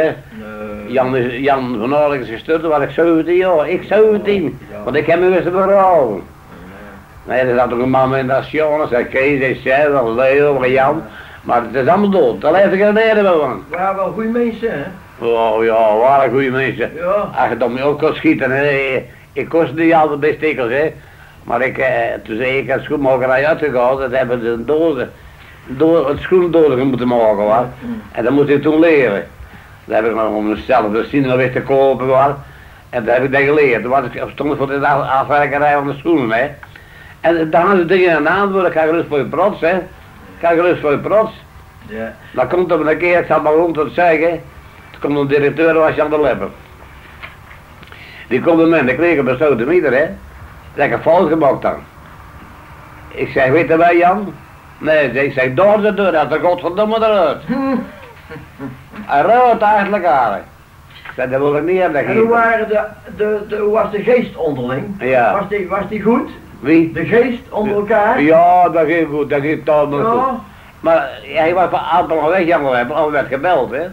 hè. Jan van Oorlijk is gestuurd, toen was ik 17 jaar. Ik 17. Want ik heb me wist berouwen. Nee, er zat ook een man in dat Jonas, dat Kees, dat zij, dat Leo, dat Jan. Maar het is allemaal dood. Daar leef ik er neer van. Waren wel goede mensen, hè? Oh ja, waren goede mensen. Ja. Als je dan me ook kon schieten, hè. Ik kost niet altijd bij stikkels, hè. Maar toen zei ik, als schoenmakerij uitgegaan, dat hebben ze een een schoendozen moeten maken, hoor. En dat moest ik toen leren. Dat heb ik nog om mezelf de cinema weer te kopen, hoor. En dat heb ik dan geleerd. Toen was ik stond voor de afwerkerij van de schoenen, hè. En dan hadden ze dingen aan de hand, ik ga gerust voor je prots, hè. Ik ga gerust voor je prots. Ja. Dan komt er een keer, ik zat maar rond te zeggen, toen komt een directeur, was Jan de Lepper. Die komt bij mij, de kreeg op de sodemieter, hè. Lekker fout gemaakt dan. Ik zeg, weet je wel Jan? Nee, ik zeg, door de deur, dat er godverdomme eruit. Hij rood eigenlijk aan. Ik zeg, dat wil ik niet hebben. En hoe waren hoe was de geest onderling? Ja. Was die goed? Wie? De geest onder elkaar? Ja, dat ging goed, dat ging totaal Ja. goed. Maar hij was van aantal weg, Jan we hebben, al werd gebeld, hè.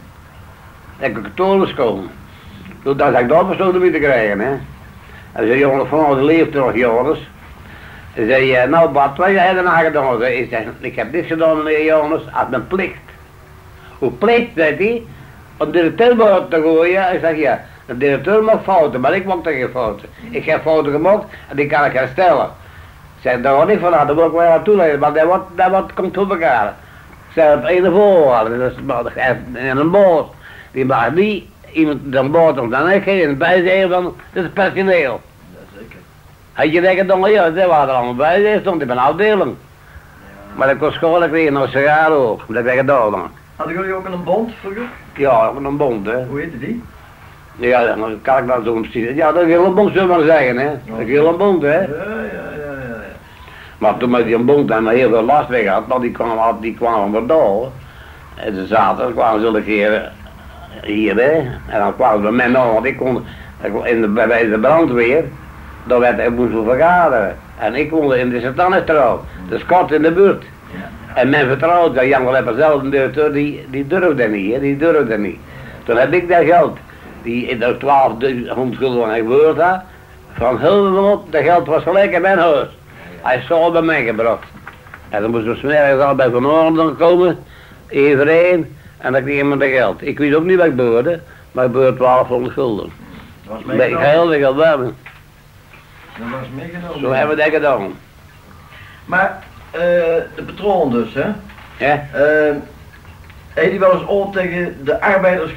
Ik heb torens komen. Toen dacht ik dat we niet te krijgen, hè. En zei, jongen, van de leeft nog, Jonas. Hij zei, nou Bart, wat heb je daarna gedaan? Ik zeg, ik heb niks gedaan, meneer Jonas, als mijn plicht. Hoe plicht, zei hij, om de directeur buiten te gooien? Ik zeg, ja, de directeur mag fouten, maar ik mag geen fouten. Ik heb fouten gemaakt en die kan ik herstellen. Ik zeg, daar wordt niet van aan, daar wil ik wel aan toeleiden, maar dat komt op elkaar. Ik zeg, op een voorwaarde, dat is in een boot, die mag niet iemand dan boot om dan ik in bij zeggen van, dit is personeel. Had je denken dan, ja, dat waren er allemaal bij, die stond in mijn afdeling. Maar ik kon school, ik kreeg nog sigaren ook, dat heb ik gedaan dan. Hadden jullie ook een bond vroeger? Ja, een bond, hè. Hoe heette die? Ja, dan kan ik dat zo precies. Ja, dat is een bond, zullen we maar zeggen, hè. Dat is een bond, hè. Ja. Maar toen met die bond hebben we heel veel last weg gehad, want die kwamen weer door. En de zaterdag kwamen ze een keer hier, hè. En dan kwamen ze bij mij nog, want ik kon bij de brandweer. Dan werd ik moest vergaderen. En ik woonde in de Satanistrouw, dus kort in de buurt. Ja. En men vertrouwde dat Jan Lepper zelf, een directeur, die durfde niet, hè, die durfde niet. Toen heb ik dat geld, die in de 12.000 gulden gebeurd had, van Hildenop, dat geld was gelijk in mijn huis. Hij is zo bij mij gebracht. En dan moesten we smiddags al bij Van Orden komen, iedereen, en dan kreeg men dat geld. Ik weet ook niet wat ik behoorde, maar ik behoorde 1200 gulden. Dat was Ik ben meegenomen. heel veel hebben. Dat was meegenomen. Zo hebben we dat gedaan. Maar, de patroon dus, hè? Ja? Heeft hij wel eens ooit tegen de arbeiders